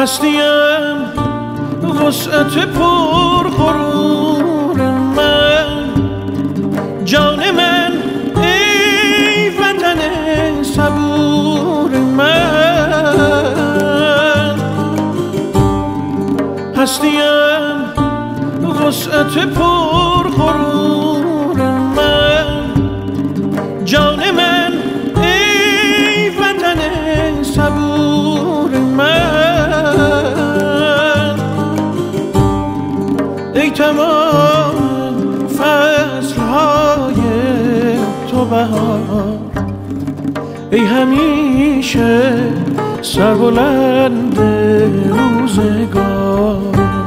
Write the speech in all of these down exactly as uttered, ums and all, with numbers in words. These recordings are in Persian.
هستیم وسعت پر غرور من، جان من ای وطن صبور من. هستیم وسعت پر غرور من، جان من ای وطن صبور من. ای تمام فصلهای تو بهار، ای همیشه سربلند روزگار.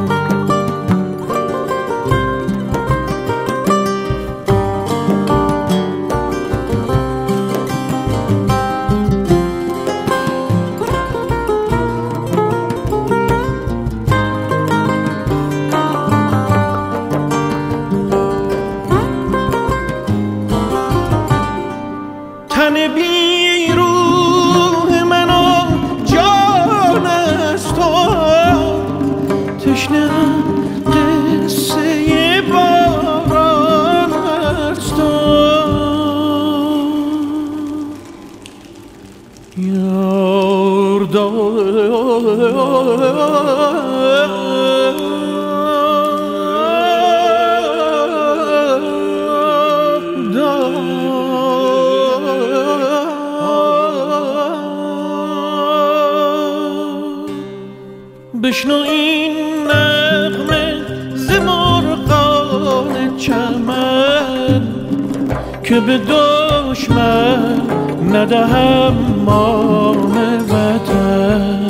تن بی روح من و جان است تو، تشنه‌ام قصه باران است تو. یار بشنو این نغمه ز مرغان چمن، که به دشمن ندهم مام وطن.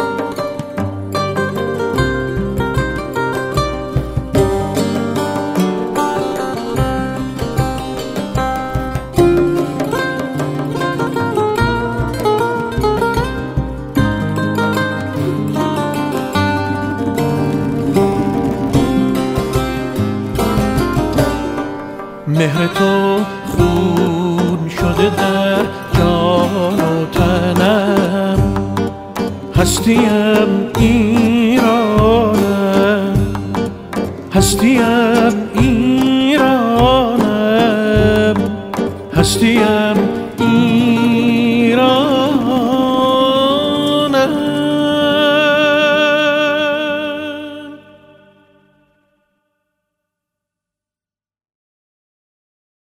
مهر تو خون شده در جان و تنم، هستیم ایرانم، هستیم ایرانم، هستیم ایرانم.